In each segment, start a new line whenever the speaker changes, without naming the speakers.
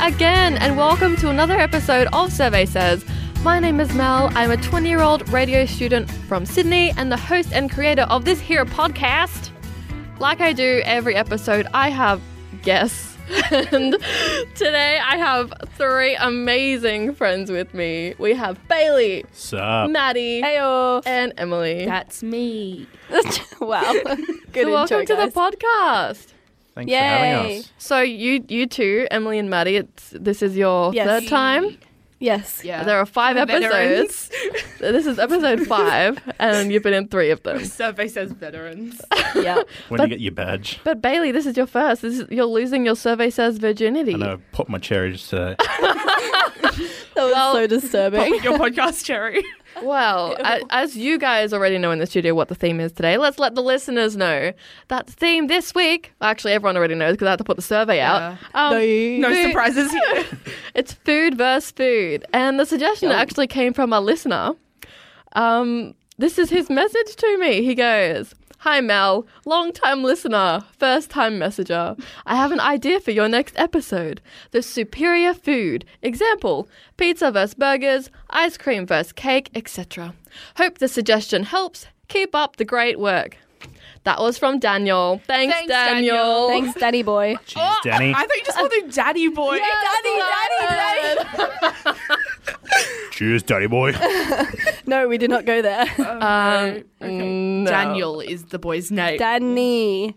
again, and welcome to another episode of Survey Says. My name is Mel. I'm a 20-year-old radio student from Sydney and the host and creator of this here podcast. Like I do every episode, I have guests. And today I have three amazing friends with me. We have Bailey,
Sup?
Maddie,
Heyo.
and Emily.
That's me. Wow. Good
So welcome
intro,
to the
guys.
podcast.
Thanks for having
Yay.
us.
So you two, Emily and Maddie, this is your
Yes.
third time.
Yes.
Yeah.
There are 5
Veterans.
episodes. This is episode 5, and you've been in 3 of them.
Survey says veterans.
Yeah.
When do you get your badge?
But Bailey, this is your first. You're losing your Survey Says virginity.
I know, pop my cherries today.
That was so disturbing.
Your podcast, Cherry.
Well, as you guys already know in the studio what the theme is today, let's let the listeners know that the theme this week, actually everyone already knows because I had to put the survey out.
No
Food-
surprises here.
It's food versus food. And the suggestion actually came from a listener. This is his message to me. He goes, "Hi Mel, long-time listener, first-time messenger. I have an idea for your next episode. The superior food. Example, pizza versus burgers, ice cream versus cake, etc. Hope the suggestion helps. Keep up the great work." That was from Daniel. Thanks Daniel.
Thanks, Daddy Boy.
Jeez, Danny.
I thought you just called him Daddy Boy.
Daddy.
Cheers, Daddy boy.
No, we did not go there.
No.
Daniel is the boy's name.
Danny.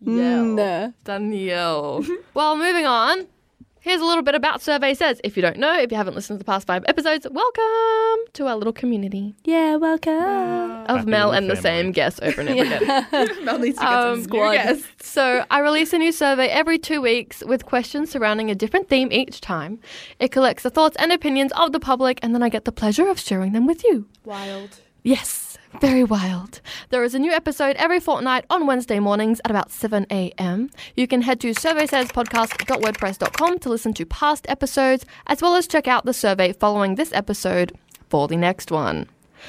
No.
Danielle. Well, moving on. Here's a little bit about Survey Says. If you don't know, if you haven't listened to the past 5 episodes, welcome to our little community
Yeah, welcome.
of
Happy
Mel
little
and the
family.
same guests over and over again.
Mel needs to get some
squad.
new guests.
So I release a new survey every 2 weeks with questions surrounding a different theme each time. It collects the thoughts and opinions of the public, and then I get the pleasure of sharing them with you.
Wild.
Yes, very wild. There is a new episode every fortnight on Wednesday mornings at about 7 a.m. You can head to surveysayspodcast.wordpress.com to listen to past episodes, as well as check out the survey following this episode for the next one.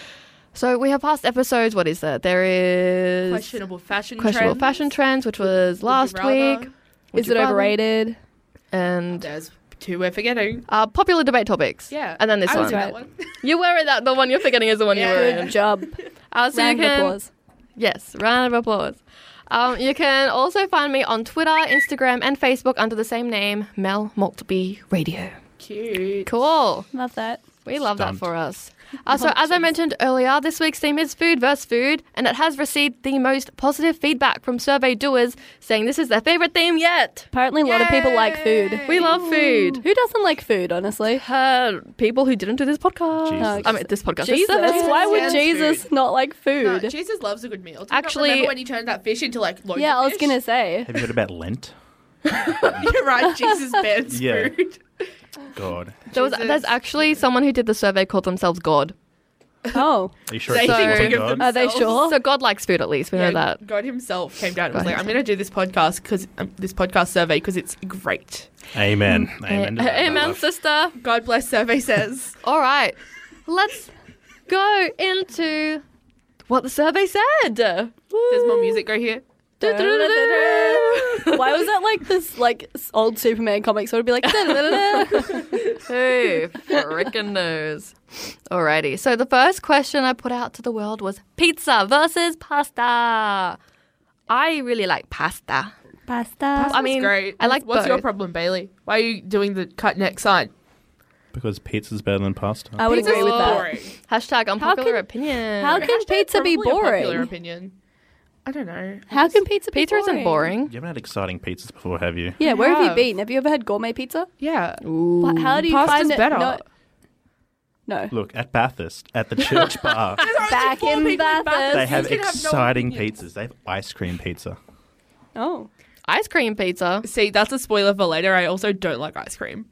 So we have past episodes. What is that? There is
Questionable fashion
questionable
trends.
fashion trends, which was
Would you
last
rather?
week.
Is it overrated?
And
There's 2 we're forgetting.
popular debate topics.
Yeah.
And then this
I was
one.
in that one.
You were in that. The one you're forgetting is the one you were
Yeah.
in.
Good job.
So
Round
you
of
can,
applause.
yes, round of applause. You can also find me on Twitter, Instagram, and Facebook under the same name, Mel Maltby Radio.
Cute.
Cool.
Love that.
We love that
Stumped.
for us. So as I mentioned earlier, this week's theme is food versus food, and it has received the most positive feedback from survey doers saying this is their favorite theme yet.
Apparently, a lot of people like food.
We love food.
Who doesn't like food, honestly?
People who didn't do this podcast.
Jesus.
I mean, this podcast.
Jesus.
This survey.
Why would
Yes,
Jesus not like
No,
food?
Jesus loves a good meal. Do you
Actually-
not remember when you turned that fish into like loads
Yeah,
of
I was
fish?
going to say.
Have you heard about Lent?
You're right. Jesus bans
Yeah.
food.
God.
There's actually someone who did the survey called themselves God.
Oh.
Are you sure
They
it's
think
not
of
God?
Are they sure?
So God likes food at least. We know that.
God himself came down and was
God
like, "I'm going to do this podcast this podcast survey because it's great."
Amen. Amen. to that,
Amen,
brother.
sister.
God bless. Survey says.
All right. Let's go into what the survey said.
There's more music. Go here.
Why was that like this old Superman comic sort of be like
Who frickin' knows? Alrighty. So the first question I put out to the world was pizza versus pasta. I really like pasta.
pasta?
I mean,
great.
I like
What's your
both.
problem, Bailey? Why are you doing the cut neck sign?
Because pizza's better than pasta.
I would agree
Pizza's
with that.
boring.
Hashtag unpopular
can-
opinion.
How can pizza be
Probably a popular
boring?
opinion. I don't know.
How can pizza be
Pizza isn't boring.
You haven't had exciting pizzas before, have you?
Yeah, where have you
have.
been? Have you ever had gourmet pizza?
Yeah.
How do you
Pasta's
find it?
better.
No.
Look, at Bathurst, at the church bar,
Back in Bathurst.
they have
You can have no
exciting
opinions.
pizzas. They have ice cream pizza.
Oh.
Ice cream pizza.
See, that's a spoiler for later. I also don't like ice cream.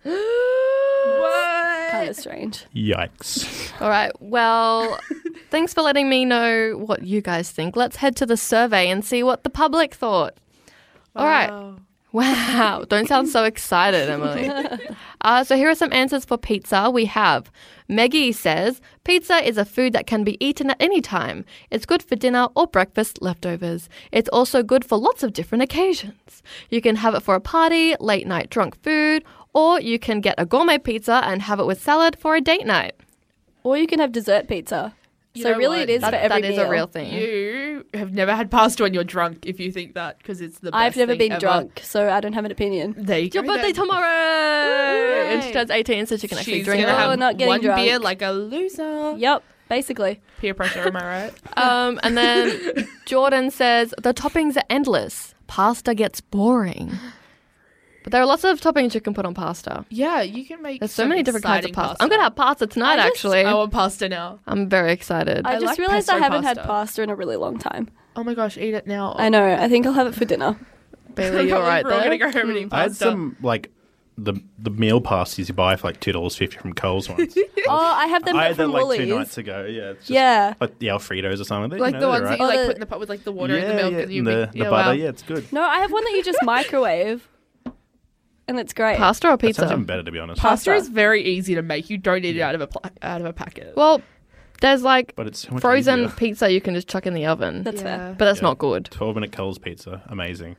Kind of strange.
Yikes.
All right. Well, thanks for letting me know what you guys think. Let's head to the survey and see what the public thought. All right. Wow. Don't sound so excited, Emily. So here are some answers for pizza. We have Meggie says, pizza is a food that can be eaten at any time. It's good for dinner or breakfast leftovers. It's also good for lots of different occasions. You can have it for a party, late night drunk food, Or you can get a gourmet pizza and have it with salad for a date night.
Or you can have dessert pizza.
You
So
know
really
what?
it is for every
That is
meal.
a real thing.
You have never had pasta when you're drunk if you think that, because it's the best
I've never
thing
been
ever.
drunk, so I don't have an opinion.
There you
It's your
go
birthday
then.
tomorrow! And she turns 18, so she can actually
She's
drink
gonna
that.
Oh,
have
not getting
one
drunk.
beer like a loser.
Yep, basically.
Peer pressure, am I right?
And then Jordan says, the toppings are endless. Pasta gets boring. But there are lots of toppings you can put on pasta.
Yeah, you can make.
There's so many different kinds of
exciting
pasta. I'm going to have pasta tonight,
I just-
actually.
I want pasta now.
I'm very excited.
I
I
just
like
realised I
pesto
haven't had
pasta.
pasta in a really long time.
Oh my gosh, eat it now.
I know. I think I'll have it for dinner.
Bailey, you're right
We're all
there.
gonna go home and eat pasta.
I had some like the meal pasties you buy for like $2.50 from Coles once.
Oh, I have them
I had
from
them like
Woolies.
2 nights ago. Yeah, it's just
Yeah.
like the Alfredos or something.
like the ones
they're
that you
Oh,
like
the-
put in the pot with like the water
yeah,
and the milk
yeah,
and you
and
make,
the butter.
wow.
Yeah, it's good.
No, I have one that you just microwave. And it's great.
Pasta or
That sounds
pizza?
even better, to be honest.
Pasta
Pasta.
is very easy to make. You don't need it out of a packet.
Well, there's like
But it's so much
frozen
easier.
pizza you can just chuck in the oven.
That's
Yeah.
fair.
But that's
Yeah.
not good.
12-minute Coles pizza, amazing.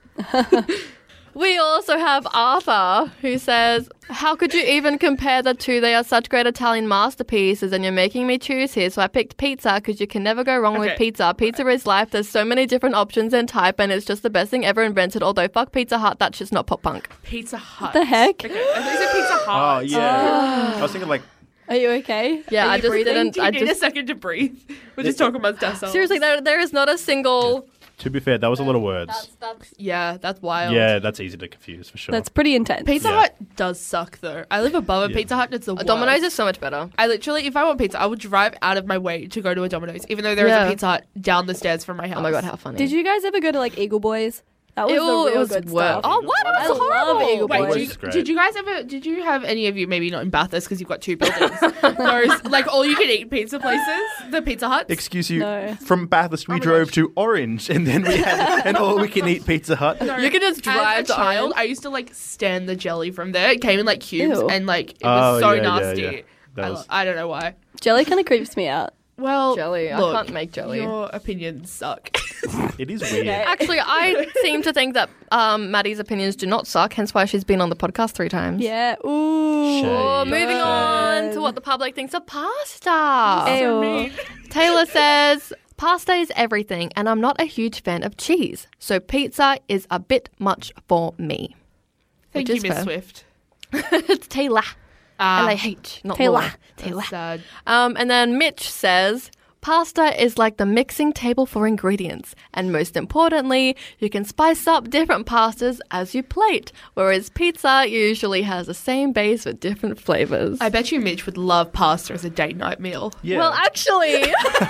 We also have Arthur, who says, how could you even compare the two? They are such great Italian masterpieces, and you're making me choose here. So I picked pizza because you can never go wrong with
Okay.
pizza. Pizza is life. There's so many different options and type, and it's just the best thing ever invented. Although, fuck Pizza Hut, that's just not pop punk.
Pizza Hut.
the heck?
Okay, I think it's a Pizza
Oh,
Hut.
yeah. I was thinking like,
Are you okay?
Yeah,
Are
I
you
just
breathing?
didn't.
Do you
I
need a
just
second to breathe? We're just talking amongst ourselves.
seriously, there is not a single.
to be fair, that was a lot of words.
Yeah, that's wild.
Yeah, that's easy to confuse for sure.
That's pretty intense.
Pizza
Yeah.
Hut does suck though. I live above a
Yeah.
Pizza Hut and it's the worst.
Domino's is so much better.
I literally, if I want pizza, I would drive out of my way to go to a Domino's, even though there is
Yeah.
a Pizza Hut down the stairs from my house.
Oh my god, how funny!
Did you guys ever go to like Eagle Boys? That was
Ew,
the real
it was
good
work.
stuff.
Oh, what?
I
That's
love
horrible.
Eagle
Wait,
Boys.
Boys is great.
did you guys ever? Did you have any of you? Maybe not in Bathurst because you've got two buildings. Those like all you can eat pizza places, the Pizza Huts.
Excuse you.
No.
From Bathurst, we
Oh my
drove
gosh.
to Orange, and then we had an all-we-can-eat Pizza Hut.
No,
You could just drive
as
to
a child.
Orange.
I used to like stand the jelly from there. It came in like cubes,
Ew.
and like it was so
yeah,
nasty.
Yeah. That was,
I don't know why.
Jelly kind of creeps me out.
Well,
Jelly.
look,
I can't make jelly.
Your opinions suck.
it is weird.
Okay.
Actually, I seem to think that Maddie's opinions do not suck, hence why she's been on the podcast 3 times.
Yeah. Ooh.
Shade.
Oh, moving on
Shade.
to what the public thinks of pasta.
Ew.
So mean.
Taylor says, pasta is everything, and I'm not a huge fan of cheese, so pizza is a bit much for me.
Thank
Which
you,
is
Miss
fair.
Swift.
It's Taylor. L-A-H, not
Taylor.
Laura. Taylor.
That's sad.
And then Mitch says, pasta is like the mixing table for ingredients. And most importantly, you can spice up different pastas as you plate, whereas pizza usually has the same base with different flavors.
I bet you Mitch would love pasta as a date night meal.
Yeah.
Well, actually,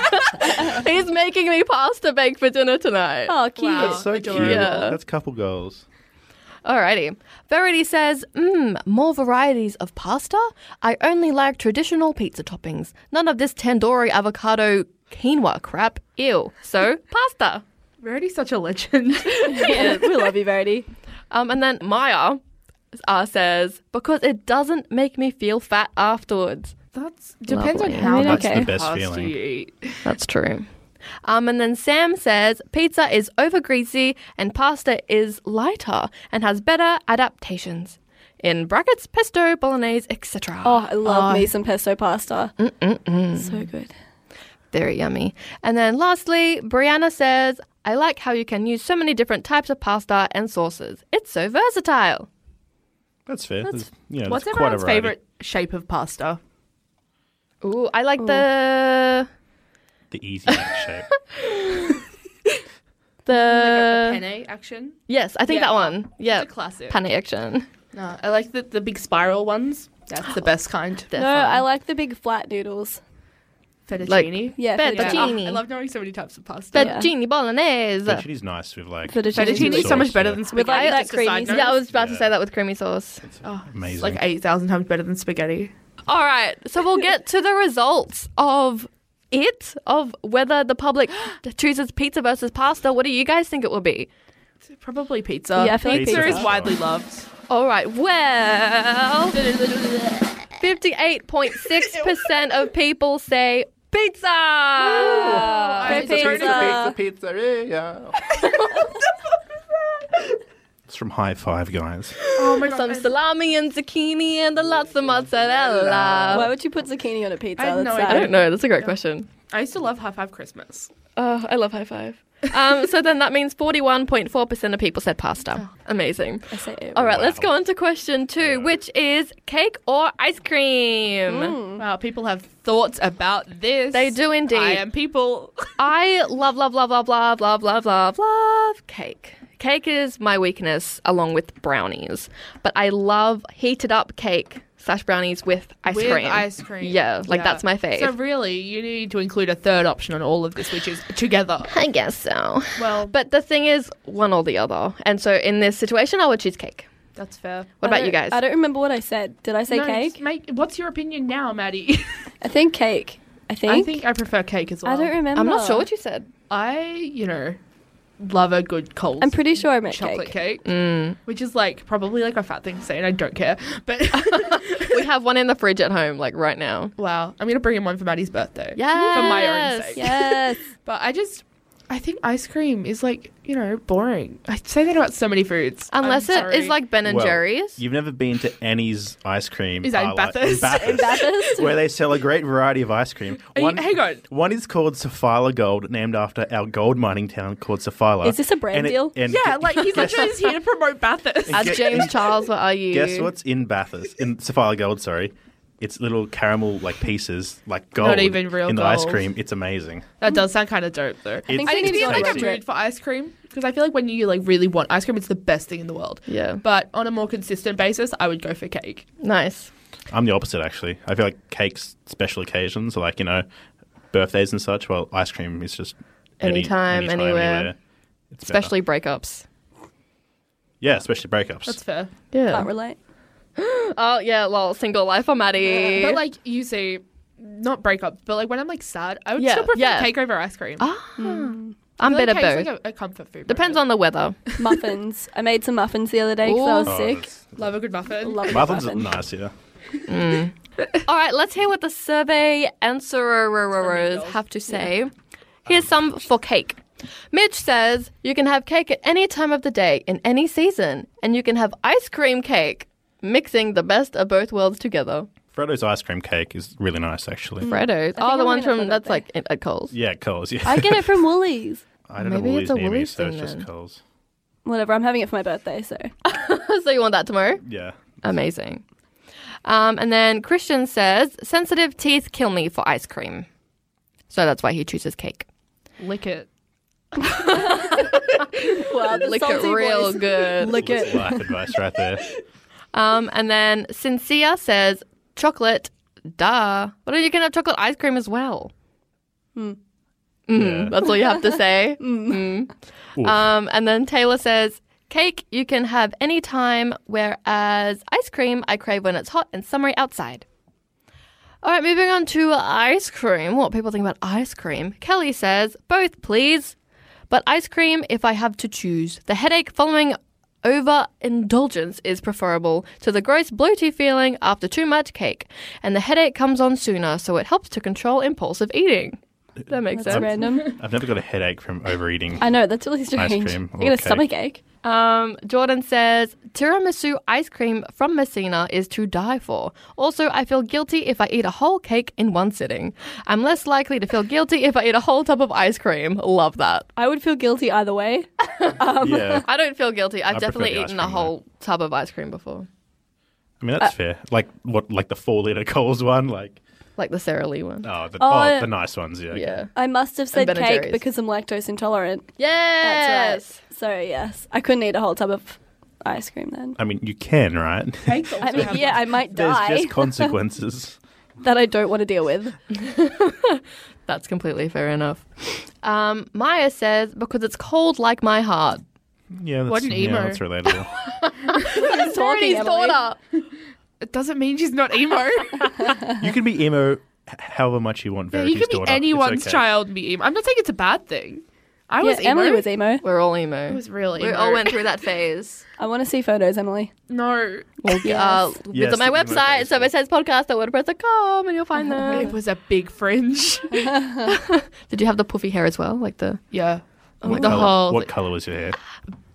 he's making me pasta bake for dinner tonight.
Oh, cute.
Wow.
That's so
Adorable.
cute.
Yeah.
That's couple goals.
Alrighty. Verity says, more varieties of pasta? I only like traditional pizza toppings. None of this tandoori avocado quinoa crap. Ew. So, pasta.
Rarity's such a legend.
Yeah, we love you, Verity.
And then Maya says, because it doesn't make me feel fat afterwards.
That depends on
Lovely.
how
I mean,
much
okay.
the best
pasta
feeling.
you eat.
That's true. And then Sam says, pizza is over greasy and pasta is lighter and has better adaptations. In brackets, pesto, bolognese, etc.
Oh, I love me some pesto pasta. So good.
Very yummy. And then lastly, Brianna says, I like how you can use so many different types of pasta and sauces. It's so versatile.
That's fair. There's,
What's
there's quite a
everyone's
variety.
favorite shape of pasta?
Ooh, I like the
The easy shape.
Penne action.
yes, I think
Yeah.
that one. Yeah,
It's a classic.
penne action.
No, I like the big spiral ones. That's the best kind.
They're
No,
fun.
I like the big flat noodles.
Fettuccine.
Yeah,
Fettuccine.
Yeah. I love knowing so many types of pasta.
Yeah.
Fettuccine bolognese.
Fettuccine's nice with like
Fettuccine
Fettuccine's so much
sauce,
better
yeah.
than spaghetti.
like that
just a
creamy
side
sauce.
note.
Yeah, I was about to
Yeah.
say that with creamy sauce.
amazing.
It's like 8,000 times better than spaghetti.
All right, so we'll get to the results of whether the public chooses pizza versus pasta. What do you guys think it will be?
Probably pizza.
Yeah, I feel like
pizza
pizza.
is widely loved.
All right, well, 58.6% of people say pizza.
I'm
Pizza.
sorry to
Pizzeria. It's from High Five, guys.
Oh my
Some
god.
salami and zucchini and lots of mozzarella.
Why would you put zucchini on a pizza?
I have
That's
no
sad.
I don't know. That's a great question.
I used to love High Five Christmas.
Oh, I love high five. So then that means 41.4% of people said pasta. Amazing.
I say it.
All right, let's
Wow.
go on to question 2, which is cake or ice cream.
Wow, people have thoughts about this.
They do indeed.
I am people.
I love, love, love, love, love, love, love, love, love cake. Cake is my weakness along with brownies. But I love heated up cake / brownies with ice
With
cream.
ice cream.
Yeah, like that's my fave.
So really, you need to include a third option on all of this, which is together.
I guess so.
Well,
But the thing is, one or the other. And so in this situation, I would choose cake.
that's fair.
What about you guys?
I don't remember what I said. Did I say
No,
cake?
what's your opinion now, Maddie?
I think cake. I think.
I think I prefer cake as well.
I don't remember.
I'm not sure what you said.
I, love a good Coles
I'm pretty sure I meant
chocolate
cake.
cake, which is probably a fat thing to say, and I don't care. But
We have one in the fridge at home, like right now.
wow, I'm gonna bring in one for Maddie's birthday.
Yes.
For my own sake.
Yes.
But I think ice cream is boring. I say that about so many foods.
Unless
I'm
it
sorry.
is like Ben and
Well,
Jerry's.
You've never been to Annie's ice cream.
Is that in
parlour
Bathurst?
In Bathurst?
where they sell a great variety of ice cream.
Hang on.
One is called Sophila Gold, named after our gold mining town called Sophila.
Is this a brand deal?
Yeah, he's literally just here to promote Bathurst.
As
Guess-
James Charles, what are you?
Guess what's in Bathurst? In Sophila Gold, sorry. It's little caramel pieces, like gold.
Not even real
in the
gold.
ice cream. It's amazing.
That does sound kind of dope, though.
think
It's-
we
I need
need
to be
to
in
go on a
a
road trip.
mood for ice cream because I feel like when you really want ice cream, it's the best thing in the world.
Yeah.
But on a more consistent basis, I would go for cake.
Nice.
I'm the opposite, actually. I feel like cakes, special occasions, like, birthdays and such. Well, ice cream is just
Anytime, anywhere.
It's better.
Especially breakups.
Yeah, especially breakups.
That's fair.
Yeah.
Can't relate.
Oh, yeah, well, single life for Maddie.
But you see, not breakup, but when I'm sad, I would
Yeah,
still prefer
yeah.
cake over ice cream.
I'm
I feel
better
like cake's
both.
like a comfort food.
Depends on the weather.
Muffins. I made some muffins the other day because I was
Oh,
sick.
that's-
Love a good muffin.
Love a
Muffins
muffin.
are nice, yeah.
All right, let's hear what the survey answerers have to say. Here's some for cake. Mitch says you can have cake at any time of the day in any season, and you can have ice cream cake, mixing the best of both worlds together.
Frodo's ice cream cake is really nice, actually.
Freddo's. Oh,
I'm
the one
gonna
from
put
that's
that
like at Coles.
Yeah, Coles, yeah.
I get it from Woolies.
I don't
Maybe
know
it's a
Woolies near me,
Woolies
so it's
thing
just
then.
Coles.
Whatever. I'm having it for my birthday, so.
So you want that tomorrow?
Yeah.
Amazing. And then Christian says sensitive teeth kill me for ice cream, so that's why he chooses cake.
Lick it.
Wow, the
Lick it
salty
real
voice.
good.
Lick
That's
it.
life advice right there.
And then Sincere says chocolate. Duh. But you can have chocolate ice cream as well.
Yeah.
That's all you have to say.
Oof.
And then Taylor says cake you can have any time, whereas ice cream I crave when it's hot and summery outside. All right, moving on to ice cream. What people think about ice cream. Kelly says both, please. But ice cream if I have to choose. The headache following overindulgence is preferable to the gross bloaty feeling after too much cake. And the headache comes on sooner, so it helps to control impulsive eating. That makes
That's
sense.
random.
I've never got a headache from overeating.
I know, that's really strange.
cream
I
or
get a
cake.
stomach ache.
Jordan says tiramisu ice cream from Messina is to die for. Also, I feel guilty if I eat a whole cake in one sitting. I'm less likely to feel guilty if I eat a whole tub of ice cream. Love that.
I would feel guilty either way.
Yeah.
I don't feel guilty. I've
I prefer
definitely
the ice
eaten a
cream,
whole tub of ice cream before.
I mean, that's fair. Like the 4-liter Coles one? Like,
Like the Sara Lee one.
the nice ones, yeah. okay.
Yeah.
I must have said
Ben and
cake
Jerry's.
because I'm lactose intolerant.
Yes.
That's right. So, yes, I couldn't eat a whole tub of ice cream then.
I mean, you can, right?
Cake also
I mean,
has
yeah, I might
There's
die
just consequences.
that I don't want to deal with.
That's completely fair enough. Maya says, because it's cold like my heart.
Yeah, that's,
What an emo.
that's relatable.
Talking,
Tony's
Emily.
daughter.
It doesn't mean she's not emo.
You can be emo however much you want,
Yeah,
Verity's
you can be
daughter. It's
anyone's
okay.
child and be emo. I'm not saying it's a bad thing. I was emo.
Emily was emo.
We're all emo.
I was real emo.
We all went through that phase.
I want to see photos, Emily.
No.
Well,
Yes.
Yes,
visit my
the emo
website,
phase.
surveysaidspodcast.wordpress.com, and you'll find
It
them.
was a big fringe.
Did you have the puffy hair as well? Like the
Yeah.
oh my
What
God.
colour,
whole-
what colour was your hair?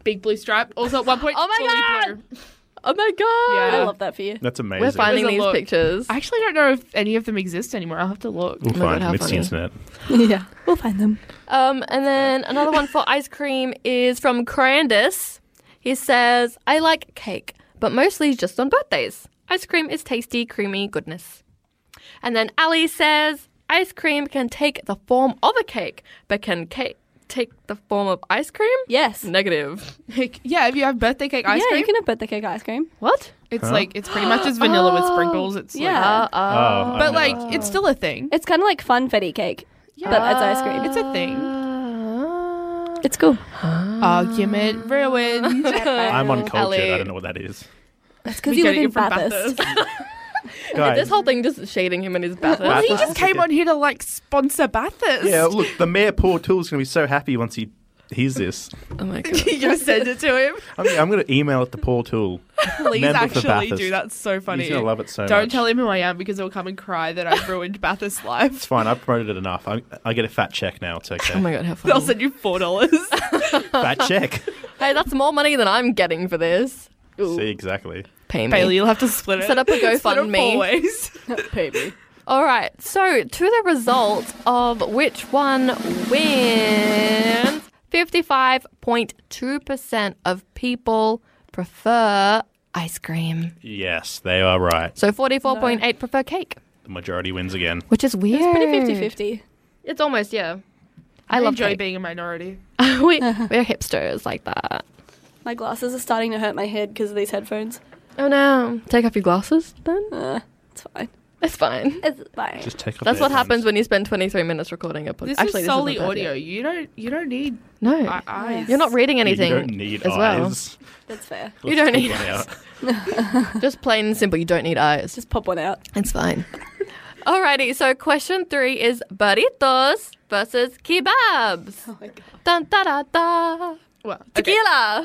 big blue stripe. Also, at one point,
Oh my
fully
God!
blue.
Oh my god!
Yeah.
I love that for you.
That's amazing.
We're finding
There's a
these
look.
pictures.
I actually don't know if any of them exist anymore. I'll have to look.
We'll
Oh my
find
God, how
them. It's the
funny.
internet.
Yeah, we'll find them.
And then another one for ice cream is from Crandis. He says, I like cake, but mostly just on birthdays. Ice cream is tasty, creamy goodness. And then Ali says, ice cream can take the form of a cake, but can cake take the form of ice cream?
Yes.
Negative.
Yeah, if you have birthday cake ice
yeah,
cream,
you can have birthday cake ice cream.
What?
it's
Huh?
like it's pretty much just vanilla with sprinkles. It's
Yeah.
like,
Oh,
but
I've
like
never-
it's still a thing.
It's kind of like funfetti cake, but it's ice cream.
It's a thing.
It's cool.
Argument ruined.
I'm uncultured.
Ali.
I don't know what that is.
That's because
We
you
get
live in
it from
Bathurst.
Guys,
This whole thing just shading him in his Bathurst.
Well,
He
Bathurst.
just came on here to like sponsor Bathurst.
yeah, look, the Mayor Paul Toole's going to be so happy once he hears this.
Oh my god.
You're gonna send it to him.
I'm going to email it to Paul Toole.
Please
Member for
actually
Bathurst.
do. That's so funny.
He's going to love it so much.
Don't tell him who I am because he'll come and cry that I've ruined Bathurst's
It's
life.
fine. I've promoted it enough. I get a fat check now. It's okay.
Oh my god, how
They'll
funny.
send you $4.
Fat check.
Hey, that's more money than I'm getting for this.
See, exactly.
Pay me.
Bailey, you'll have to split it.
Set up a
Split it
GoFundMe.
4 ways.
Baby.
All right, so to the result of which one wins, 55.2% of people prefer ice cream.
Yes, they are right.
So 44.8 prefer cake,
The majority wins again.
which is weird.
It's pretty 50-50.
It's almost, yeah.
I
love
enjoy
cake.
being a minority.
We're hipsters like that.
My glasses are starting to hurt my head because of these headphones.
Oh no. Take off your glasses then?
It's fine.
It's fine.
It's fine.
Just take off
That's
the
what
headphones.
happens when you spend 23 minutes recording a podcast.
This
Actually,
is
this
solely
isn't bad
audio.
yet.
You don't need
No.
eyes.
You're not reading anything
You don't need
as well.
eyes.
That's fair.
You don't
Let's
need
take one out.
Just plain and simple, you don't need eyes.
Just pop one out.
It's fine. Alrighty, so question 3 is burritos versus kebabs.
Oh my god.
Dun da da da.
Well, okay.
Tequila.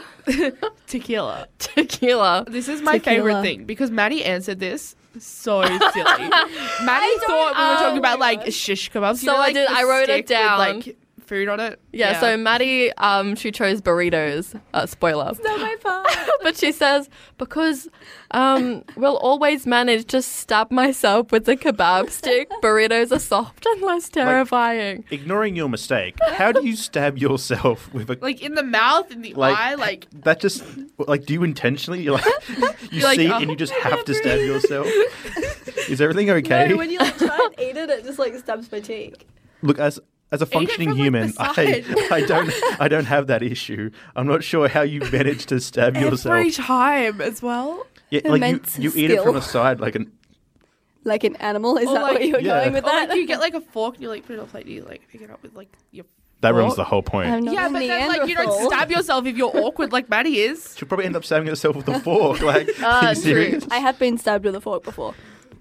Tequila.
Tequila.
This is my
Tequila.
favorite thing because Maddie answered this so silly. Maddie thought we were talking about like shish kebabs.
So I did-
the
I wrote it
stick with,
down.
like food on it.
Yeah, so Maddie, she chose burritos. Spoiler.
Not my part.
But she says, because we'll always manage to stab myself with a kebab stick, burritos are soft and less terrifying.
Ignoring your mistake, how do you stab yourself with a
like in the mouth, in the
like
eye, like
that? Just like, do you intentionally? You're like you
You're like,
see
oh,
and you just have to stab yourself. Is everything okay?
No, when you like try and eat it, it just like stabs my cheek.
Look, as a functioning
from, like,
human,
the side.
I don't have that issue. I'm not sure how you manage to stab yourself.
every time as well.
Yeah, like
Immense
you eat it
skill.
from the side like an.
Like an animal? Is
Or
that
like-
what you were
Yeah.
going with
Or
that?
like you get like a fork and you like put it on a plate and you like pick it up with like your.
That ruins
Fork?
the whole point.
I'm not
Yeah,
a
but then like you don't
Neanderthal.
stab yourself if you're awkward like Maddie is.
She'll probably end up stabbing herself with a fork. Like, are you
true.
serious?
I have been stabbed with a fork before.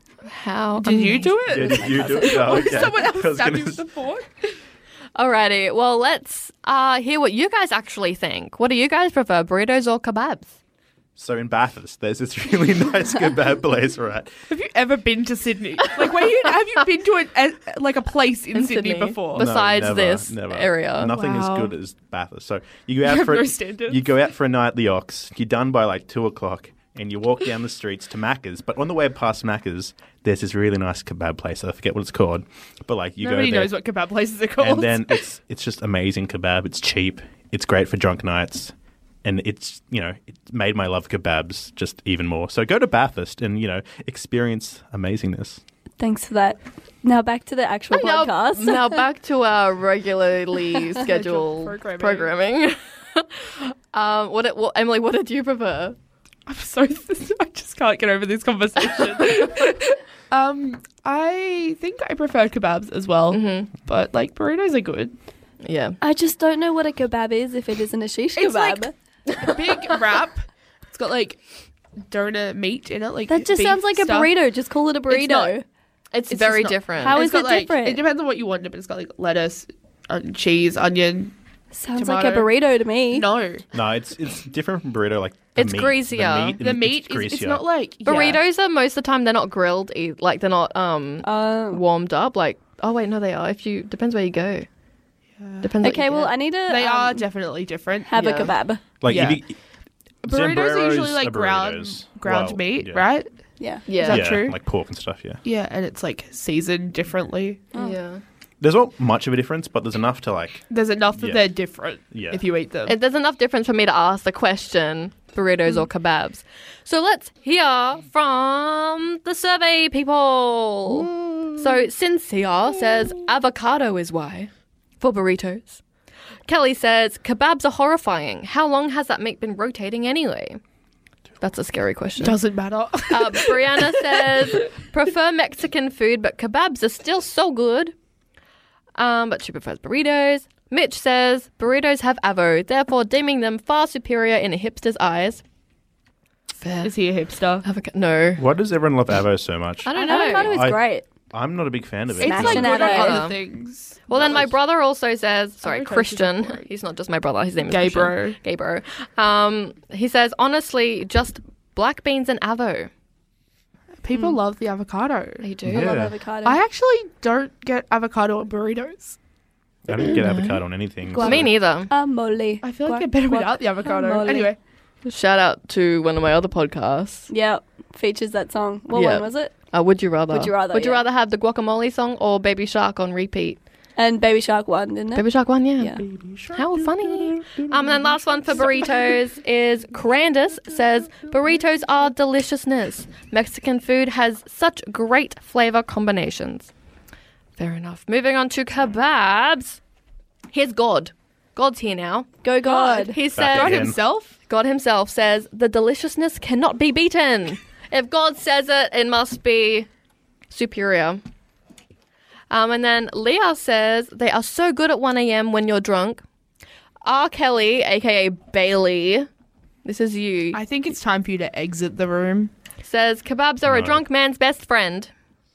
How?
Did you do
Yeah,
it?
did you do it? Oh, okay.
Someone
I
else
was
stabbed
gonna
you with the fork.
Alrighty, well, let's hear what you guys actually think. What do you guys prefer, burritos or kebabs?
So in Bathurst, there's this really nice kebab place, right?
Have you ever been to Sydney? Like, have you been to like a place in Sydney before?
Bes- Besides
never,
this
never.
area.
Nothing
Wow.
as good as Bathurst. So you go out
have
for
no standards.
you go out for a night at the Ox. You're done by like 2:00, and you walk down the streets to Macca's. But on the way past Macca's, there's this really nice kebab place. I forget what it's called, but like you
Nobody
go there,
knows what kebab places are called.
and then it's just amazing kebab. It's cheap. It's great for drunk nights. And it's, it made my love kebabs just even more. So go to Bathurst and, experience amazingness.
Thanks for that. Now back to the actual podcast.
Now back to our regularly scheduled
programming.
Emily, what did you prefer?
I'm so I just can't get over this conversation. I think I prefer kebabs as well, but like burritos are good.
Yeah.
I just don't know what a kebab is if it isn't a shish
It's
kebab.
like a big wrap. It's got like doner meat in it. Like
that just
beef
sounds like a
stuff.
burrito. Just call it a burrito.
not.
It's
It's
very
just not-
different.
How
It's
is
got,
it
like,
different?
It depends on what you want, but it's got like lettuce, cheese, onion.
Sounds like a
tomato.
burrito to me.
No,
No, it's different from burrito. Like the
It's
meat,
greasier.
the meat
it's
is it's
greasier.
not like
Burritos are most of the time they're not grilled, like they're not
Oh.
warmed up. Like, oh wait, no, they are. Depends where you go. Depends. what
Okay,
you
well,
get.
I need to
They are definitely different.
have
Yeah.
a kebab.
Like
Yeah.
if you,
Burritos are usually
Zambreros
like
are
ground
burritos.
meat,
yeah.
right?
Yeah.
Yeah.
Is that
yeah,
true?
like pork and stuff. Yeah.
Yeah, and it's like seasoned differently.
Yeah.
There's not much of a difference, but there's enough to like.
There's enough that
Yeah.
they're different
Yeah.
if you eat them.
There's enough difference for me to ask the question, burritos or kebabs. So let's hear from the survey people. So Cynthia says avocado is why for burritos. Kelly says kebabs are horrifying. How long has that meat been rotating anyway? That's a scary question.
Doesn't matter.
Brianna says prefer Mexican food, but kebabs are still so good. But she prefers burritos. Mitch says burritos have avo, therefore deeming them far superior in a hipster's eyes. Fair.
Is he a hipster?
No.
Why does everyone love Avo so much?
I don't know.
Avocado is
I-
great.
I'm not a big fan of it.
It's
Smash
like
an
good on
avocado.
other things.
Well, then my brother also says, sorry,
Avocados are
Christian.
great.
He's not just my brother. His name is
Gay
Christian. Gay bro. He says, honestly, just black beans and avo.
People love the avocado.
They do.
I love
Yeah.
avocado.
I actually don't get avocado on burritos.
I don't get avocado on anything.
Guac-
so-
Me neither.
Mole.
I feel like they're better without the avocado.
Guacamole.
Anyway,
Shout out to one of my other podcasts.
Yeah, features that song. What
Yeah.
one was it?
Would you rather?
Would you rather,
Would you
yeah.
rather have the guacamole song or Baby Shark on repeat?
And Baby Shark won, didn't it?
Baby Shark one, yeah.
Yeah.
How funny. And then last one for burritos is Crandus says burritos are deliciousness. Mexican food has such great flavor combinations. Fair enough. Moving on to kebabs. Here's God. God's here now.
Go God.
He
Back
says
God
again.
himself.
God himself says the deliciousness cannot be beaten. If God says it, it must be superior. And then Leah says they are so good at 1 a.m. when you're drunk. R. Kelly, aka Bailey, this is you,
I think it's time for you to exit the room.
says kebabs are a
No.
drunk man's best friend.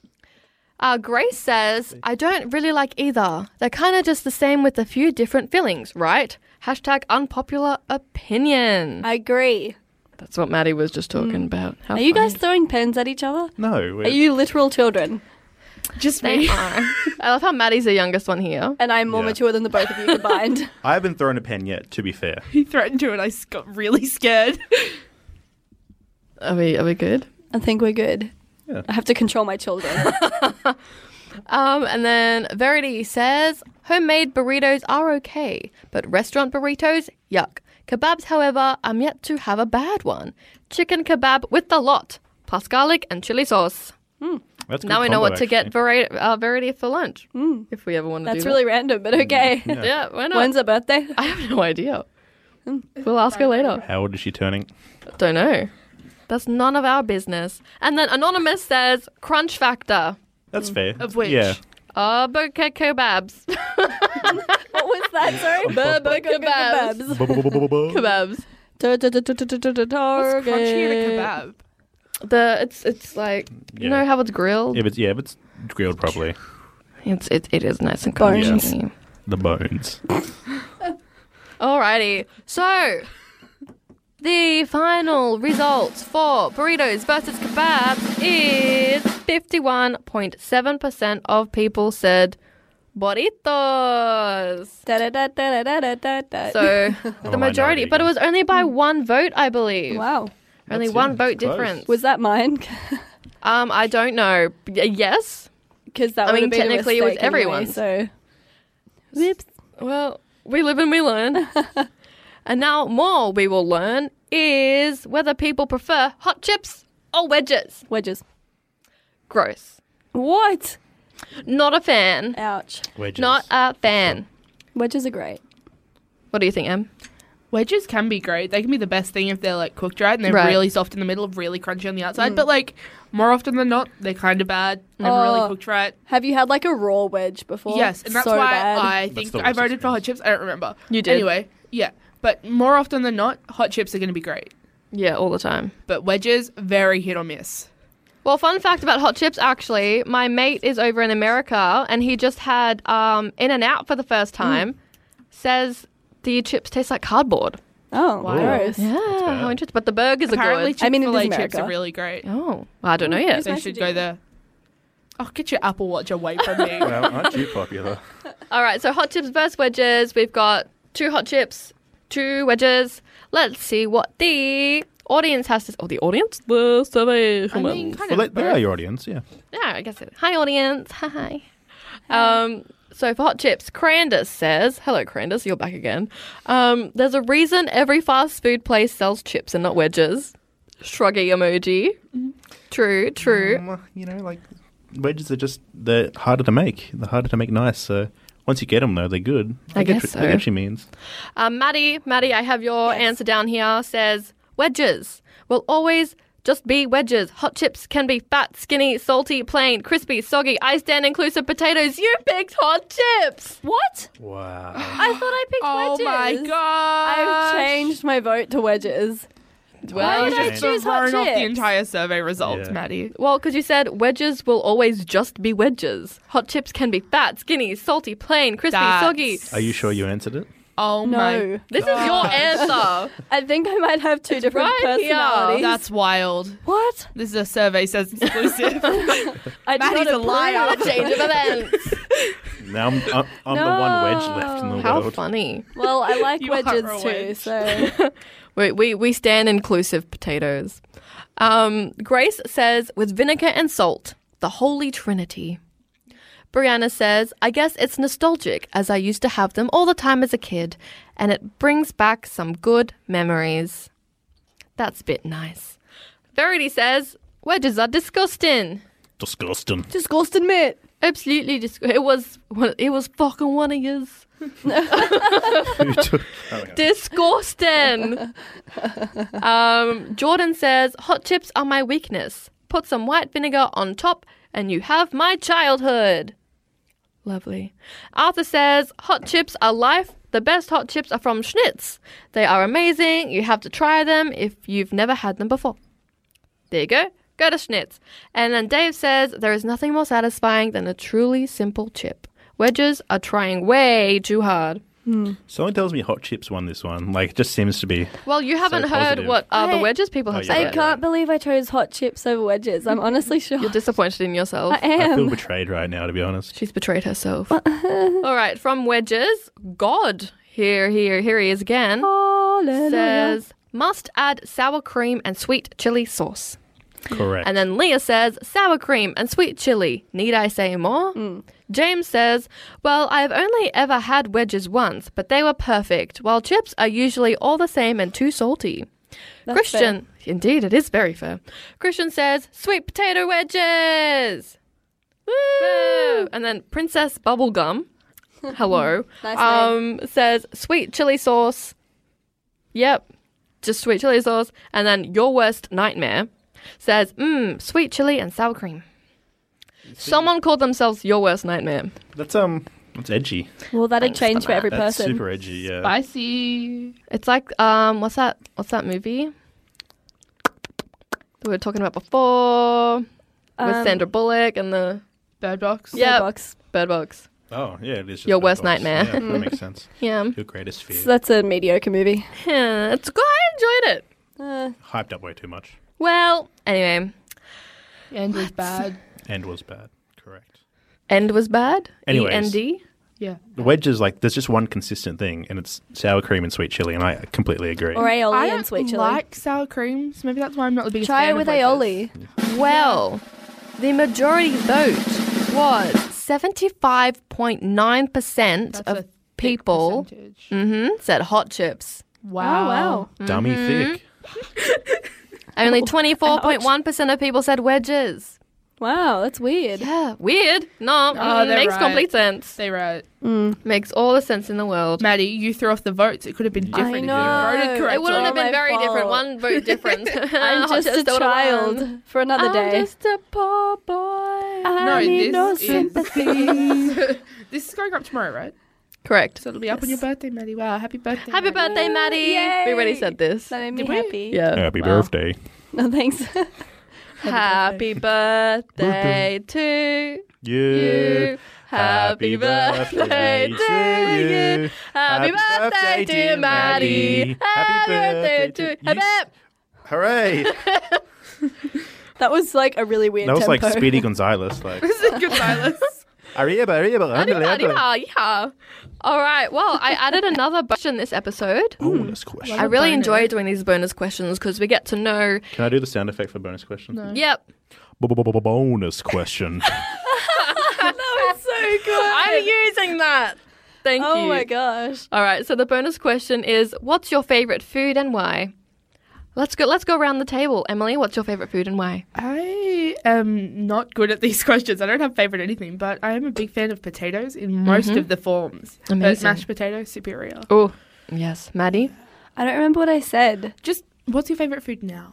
Grace says I don't really like either. They're kind of just the same with a few different fillings, right? Hashtag unpopular opinion.
I agree.
That's what Maddie was just talking about. How
Are you guys
funny.
throwing pens at each other?
No.
Are you literal children?
Just
They
me.
are. I love how Maddie's the youngest one here.
And I'm more
Yeah.
mature than the both of you combined.
I haven't thrown a pen yet, to be fair.
He threatened to, and I got really scared.
Are we good?
I think we're good.
Yeah.
I have to control my children.
And then Verity says homemade burritos are okay, but restaurant burritos, yuck. Kebabs, however, I'm yet to have a bad one. Chicken kebab with the lot, plus garlic and chili sauce.
That's a
Now
good
we know
combo,
what to get
actually.
Verity for lunch, if we ever want to do
That's
that.
really random, but okay.
Yeah, why not?
When's her birthday?
I have no idea. We'll ask her later.
How old is she turning?
Don't know. That's none of our business. And then Anonymous says crunch factor.
That's fair.
Of which?
Yeah.
Burger kebabs.
What was that? Sorry.
Burger kebabs. Kebabs.
What's crunchy in a kebab?
It's like you
Yeah.
know how it's grilled.
If it's grilled properly,
It is nice and
Bones.
crunchy.
the bones.
Alrighty, so the final results for burritos versus kebabs is 51.7% of people said burritos. So the majority, but it was only by one vote, I believe.
Wow.
Only
That's
one
it.
vote
Close.
difference.
Was that mine?
I don't know. Yes.
Because that
I
would
mean,
have been a
technically it was
mistake anyway,
everyone's.
So, whoops.
Well, we live and we learn. And now more we will learn is whether people prefer hot chips or wedges.
Wedges.
Gross.
What?
Not a fan.
Ouch.
Wedges.
Not a fan.
Wedges are great.
What do you think, Em?
Wedges can be great. They can be the best thing if they're like cooked right and they're
Right.
really soft in the middle, really crunchy on the outside. But like more often than not, they're kind of bad. Never really
Oh.
cooked right.
Have you had like a raw wedge before?
Yes, and that's
So
why
bad.
I think
the
I
worst
voted for hot
experience.
chips. I don't remember.
You did.
Anyway, yeah. But more often than not, hot chips are going to be great.
Yeah, all the time.
But wedges, very hit or miss.
Well, fun fact about hot chips, actually, my mate is over in America and he just had In-N-Out for the first time. Says the chips taste like cardboard.
Oh,
Wow.
gross.
Yeah,
bad.
how interesting. But the burgers
Apparently,
are good.
I mean, it is
Chick-fil-A chips
America.
are really great.
Oh, I don't know yet.
Who's
They
nice
should
to
go
do.
there. Oh, get your Apple Watch away from me.
Well, aren't you popular?
All right, so hot chips versus wedges. We've got two hot chips 2 wedges. Let's see what the audience has to... the audience? The survey.
I mean, kind
Well,
of
they are your audience, yeah.
Yeah, I guess it. Hi, audience. Hi. So for hot chips, Crandus says, hello, Crandus, you're back again. There's a reason every fast food place sells chips and not wedges. Shruggy emoji. True.
Like wedges are they're harder to make. They're harder to make nice. So once you get them, though, they're good.
I guess so.
I get what she means.
Maddie, I have your answer down here. Says wedges will always just be wedges. Hot chips can be fat, skinny, salty, plain, crispy, soggy, iced and inclusive potatoes. You picked hot chips.
What?
Wow.
I thought I picked wedges.
Oh my god!
I've changed my vote to wedges.
Well,
Why
you
did I
just
choose hot
thrown off the
chips?
entire survey results,
Yeah.
Maddie.
well, because you said wedges will always just be wedges. Hot chips can be fat, skinny, salty, plain, crispy, soggy.
Are you sure you answered it?
Oh my.
No.
This is your answer.
I think I might have two different
right here.
personalities.
That's wild.
What?
This is a survey says exclusive.
I do
Maddie's
not
a liar.
approve.
Change of events.
Now I'm the one wedge left in the
How
world.
funny.
Well, I like
You are
wedges
a
too,
wedge.
so
We stand inclusive potatoes. Grace says, with vinegar and salt, the holy trinity. Brianna says, I guess it's nostalgic as I used to have them all the time as a kid, and it brings back some good memories. That's a bit nice. Verity says, wedges are disgusting.
Disgusting.
disgusting, mate.
Absolutely it was fucking one of yours. Disgusting. Jordan says, hot chips are my weakness. Put some white vinegar on top and you have my childhood. Lovely. Arthur says, hot chips are life. The best hot chips are from Schnitz. They are amazing. You have to try them if you've never had them before. There you go. Go to Schnitz. And then Dave says, there is nothing more satisfying than a truly simple chip. Wedges are trying way too hard.
Someone tells me hot chips won this one. Like, it just seems to be.
Well, you haven't heard
positive.
what are the
I-
wedges people have
Oh,
said.
yeah.
I
yet.
can't believe I chose hot chips over wedges. I'm honestly shocked.
You're disappointed in yourself.
I
I feel
am.
betrayed right now, to be honest.
She's betrayed herself. All right, from wedges, God, here he is again,
Hallelujah.
says, must add sour cream and sweet chili sauce.
Correct.
And then Leah says, sour cream and sweet chili. Need I say more? James says, well, I've only ever had wedges once, but they were perfect, while chips are usually all the same and too salty.
That's
Christian, indeed, it is very fair. Christian says, sweet potato wedges. Woo! And then Princess Bubblegum, hello,
Nice
says, sweet chili sauce. Yep, just sweet chili sauce. And then Your Worst Nightmare says, sweet chili and sour cream. Someone called themselves Your Worst Nightmare.
That's edgy.
Well, that'd
Thanks
change
for
for every
That's
person.
super edgy, yeah.
Spicy.
It's like, what's that movie that we were talking about before with Sandra Bullock and the
Bird Box.
Yeah.
Box.
Bird Box.
Oh, yeah, it is. Just
Your
Bird
Worst
Box.
Nightmare.
Yeah, that makes sense.
Yeah.
Your greatest fear.
So that's a mediocre movie.
Yeah, it's good. I enjoyed it.
Hyped up way too much.
Well, anyway,
And was bad.
And was bad. Correct.
end was bad.
Anyways.
END.
Yeah.
The wedges, like, there's just one consistent thing, and it's sour cream and sweet chili, and I completely agree.
Or aioli
I
and
don't
sweet chili.
like sour creams. Maybe that's why I'm not the biggest
Try
fan
it with
of wedges.
aioli.
Well, the majority vote was 75.9%
That's a
of
thick
people
percentage.
said hot chips.
Wow.
Oh, wow.
Dummy
Mm-hmm.
thick.
Only 24.1% of people said wedges.
Wow, that's weird.
Yeah, weird. No,
they're
makes
right.
complete sense.
Say right.
Makes all the sense in the world.
Maddie, you threw off the votes. It could have been different if you
know.
voted correctly.
It wouldn't have been
my
very different.
fault.
One vote difference.
I'm just a child for another day.
I'm just a poor boy.
I need no
this
sympathy.
is this is going up tomorrow, right?
Correct.
So it'll be up on your birthday, Maddie. Wow, happy birthday.
Happy
Maddie.
birthday, Maddie.
Yay.
We already said this.
That made me
Did we?
happy.
Yeah.
Happy
Wow.
birthday.
No, thanks.
Happy birthday to you. Happy birthday to you. Happy birthday, dear Maddie. Happy birthday to you.
Hooray!
That was like a really weird
That was
tempo.
like Speedy Gonzales. Like,
This is good silence.
Yeah. All right. Well, I added another question this episode.
Bonus question.
I really
bonus.
enjoy doing these bonus questions because we get to know.
Can I do the sound effect for bonus question?
No.
Yep.
Bonus question.
It's so good.
I'm using that. Thank you.
Oh my gosh.
All right. So the bonus question is, what's your favorite food and why? Let's go around the table. Emily, what's your favorite food and why?
I am not good at these questions. I don't have favorite anything, but I am a big fan of potatoes in most of the forms. But
Amazing.
mashed potato, superior.
Oh, yes. Maddie?
I don't remember what I said.
Just, what's your favorite food now?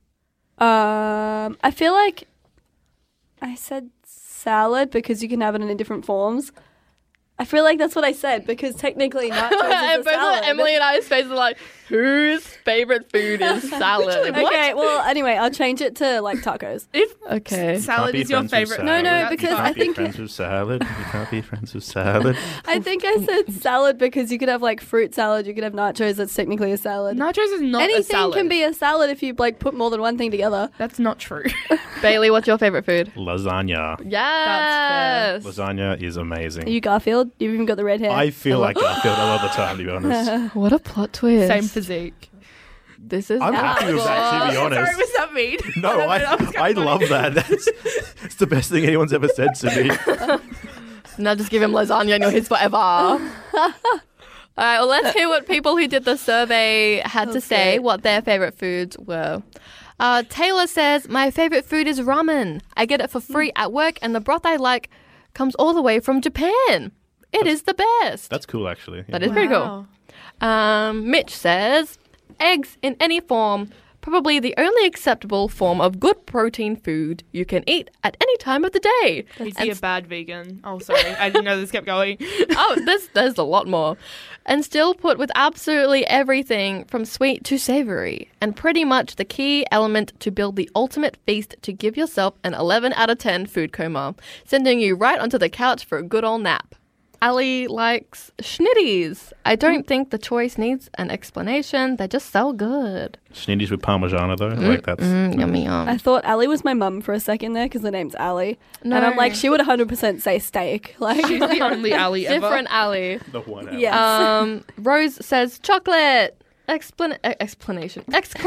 I feel like I said salad because you can have it in different forms. I feel like that's what I said because technically nachos is a
And both
salad.
Emily and I's faces are like, whose favorite food is salad?
Okay, well, anyway, I'll change it to like tacos.
If
Okay.
salad is your favorite.
No,
that's
because
you
I
can't be
think-
friends with salad. You can't be friends with salad.
I think I said salad because you could have like fruit salad, you could have nachos, that's technically a salad.
nachos is not a
Anything
salad.
can be a salad if you like put more than one thing together.
That's not true.
Bailey, what's your favorite food?
Lasagna.
Yes.
Lasagna is amazing.
Are you Garfield? You've even got the red hair.
I feel like Garfield a lot of the time, to be honest.
What a plot twist.
Same physique.
This is
I'm happy with that, to be honest.
Sorry, was that mean?
No, I love that. It's the best thing anyone's ever said to me.
Now just give him lasagna and you're his forever. All right, well, let's hear what people who did the survey had to say, what their favorite foods were. Taylor says, my favorite food is ramen. I get it for free at work and the broth I like comes all the way from Japan. It is the best.
That's cool, actually. Yeah.
That is pretty cool. Mitch says, eggs in any form, probably the only acceptable form of good protein food you can eat at any time of the day.
He'd be a bad vegan. Oh, sorry. I didn't know this kept going.
Oh, there's a lot more. And still put with absolutely everything from sweet to savory. And pretty much the key element to build the ultimate feast to give yourself an 11 out of 10 food coma, sending you right onto the couch for a good old nap. Ali likes schnitties. I don't think the choice needs an explanation. They're just so good.
Schnitties with Parmigiana, though. Like that's
Yummy, yum.
I thought Ali was my mum for a second there because the name's Ali.
No.
And I'm like, she would 100% say steak. Like,
She's the only Ali ever.
Different Ali.
the one.
yes.
Rose says chocolate. Exclamation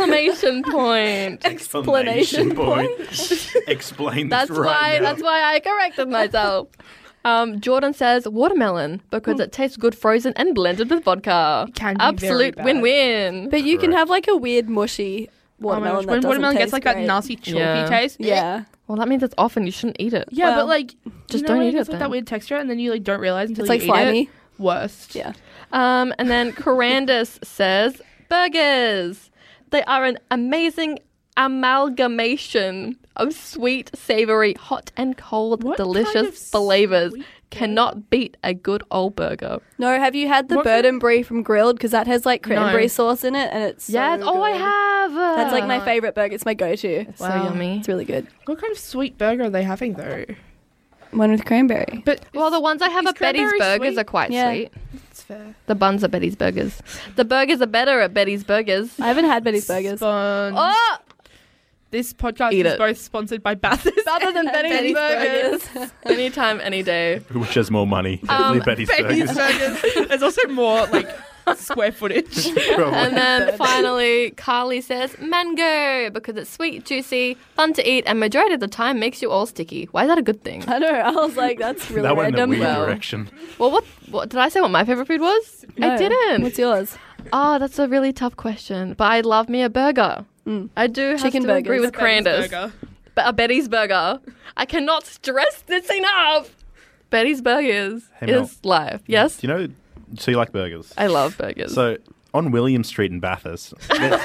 point.
Explanation point. Explain this right now.
That's why I corrected myself. Jordan says watermelon because it tastes good frozen and blended with vodka.
Can be
Absolute
very bad.
win-win.
But you can
Correct.
have like a weird mushy
Oh my
watermelon
gosh.
that
When
doesn't
watermelon
taste
gets like that
great.
nasty chalky
Yeah.
taste.
Yeah.
Well, that means it's off and you shouldn't eat it.
Yeah,
Well,
but like,
just
you know
don't
when
eat
it
it
gets like
then.
that weird texture and then you like don't realize until
It's like
you eat
slimy.
it. Worst.
Yeah.
And then Corandus says burgers. They are an amazing amalgamation of sweet, savory, hot and cold,
What kind
delicious
of
flavors.
sweet
Cannot beat a good old burger.
No, have you had the
What
bird
kind-
and brie from Grilled? Because that has like cranberry
No.
sauce in it and it's so
Yes. Oh, I
good.
have.
That's like my
no.
favorite burger. It's my go-to.
So
Wow.
yummy.
It's really good.
What kind of sweet burger are they having though?
One with cranberry.
But
Well, the ones I have
is
at Betty's
cranberry
Burgers
sweet?
are quite
Yeah.
sweet.
it's fair.
The buns are Betty's Burgers. The burgers are better at Betty's Burgers.
I haven't had Betty's burgers.
Sponge.
Oh!
This podcast
Eat
is
it.
both sponsored by Bathurst.
Other than Betty's,
Betty's
Burgers. Anytime, any day.
Which has more money? Definitely Betty's
Betty's
Burgers.
Burgers. There's also more like square footage.
Probably.
And then finally, Carly says mango because it's sweet, juicy, fun to eat, and majority of the time makes you all sticky. Why is that a good thing?
I know. I was like, that's really
that went in a
random.
weird
Well.
direction.
Well, what did I say? What my favorite food was?
No.
I didn't.
What's yours?
Oh, that's a really tough question. But I love me a burger. I do have
Chicken
to
burgers.
agree with
Betty's
Crandus.
Burger.
But a Betty's Burger. I cannot stress this enough. Betty's Burgers
Hey, Mel.
is life. Yes?
Do you know? So you like burgers?
I love burgers.
So on William Street in Bathurst, there-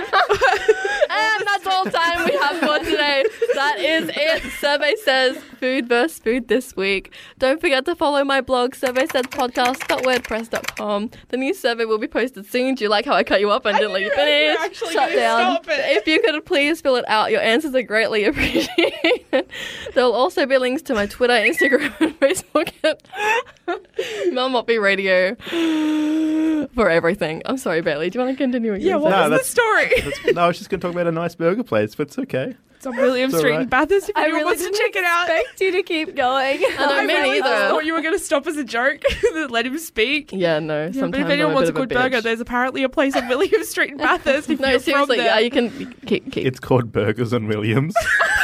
And that's all time we have for today. That is it. Survey says food versus food this week. Don't forget to follow my blog, surveysayspodcast.wordpress.com. The new survey will be posted soon. Do you like how I cut you up and didn't let you
You're
finish?
actually
Shut
gonna
down.
Stop it.
If you could please fill it out, your answers are greatly appreciated. There will also be links to my Twitter, Instagram, and Facebook at Mel Moppy Radio for everything. I'm sorry, Bailey. Do you want to continue again?
Yeah, what
No,
was the
that's-
story?
no, I was just going to talk about a nice burger place, but it's okay.
It's on William
It's
Street
alright.
in Bathurst if
I
anyone
really
wants to
didn't
check it out.
expect you to keep going.
I know, me
really
neither.
thought you were going to stop as a joke. Let him speak.
Yeah, no.
Yeah,
Sometimes
but if anyone
I'm a
wants a
bit of
good burger,
bitch.
there's apparently a place on William Street in Bathurst. If
No,
you're
seriously,
from
yeah,
there.
you can keep.
It's called Burgers on Williams.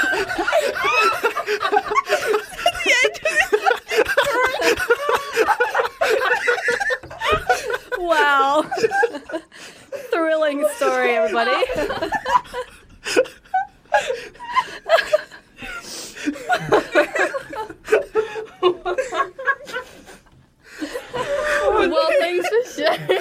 Wow. Thrilling story, everybody.
Well, thanks for sharing.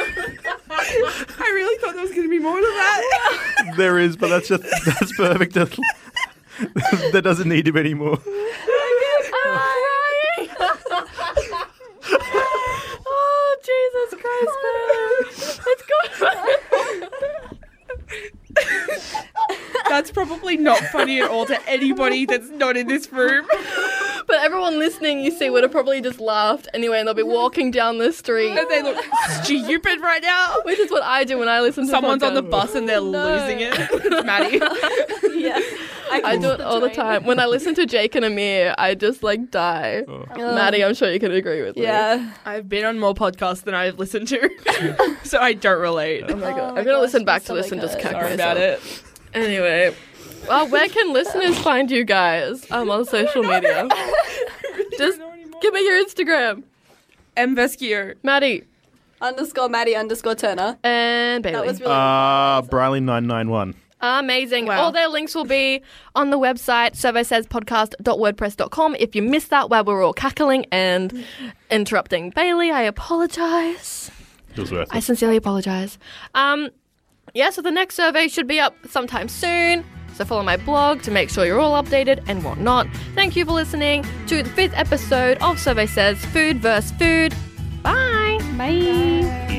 I really thought there was going to be more to that.
There is, but that's perfect. There doesn't need to be any more.
Oh, Jesus Christ, man. It's good.
That's probably not funny at all to anybody that's not in this room.
But everyone listening, you see, would have probably just laughed anyway, and they'll be walking down the street.
And they look stupid right now.
Which is what I do when I listen to
Someone's on the
podcasts.
bus and they're losing it. It's Maddie.
Yeah.
I do it all the time. When I listen to Jake and Amir, I just like die. Maddie, I'm sure you can agree with me.
Yeah.
I've been on more podcasts than I've listened to, so I don't relate.
Oh my god.
Oh
I'm
my
gonna
gosh,
listen back
my
to this and just
stomach
cack
Sorry
myself.
about it.
Anyway. Well, where can listeners find you guys on social media? Just give me your Instagram.
M. Vescio.
Maddie
_Maddie_Turner.
and Bailey.
That was really
Briley991.
Amazing.
Wow.
All their links will be on the website, surveysaidspodcast.wordpress.com. If you missed that while we were all cackling and interrupting Bailey, I apologise.
It was worth
I
it.
sincerely apologise. So the next survey should be up sometime soon. So follow my blog to make sure you're all updated and whatnot. Thank you for listening to the 5th episode of Survey Says Food vs. Food. Bye.
Bye.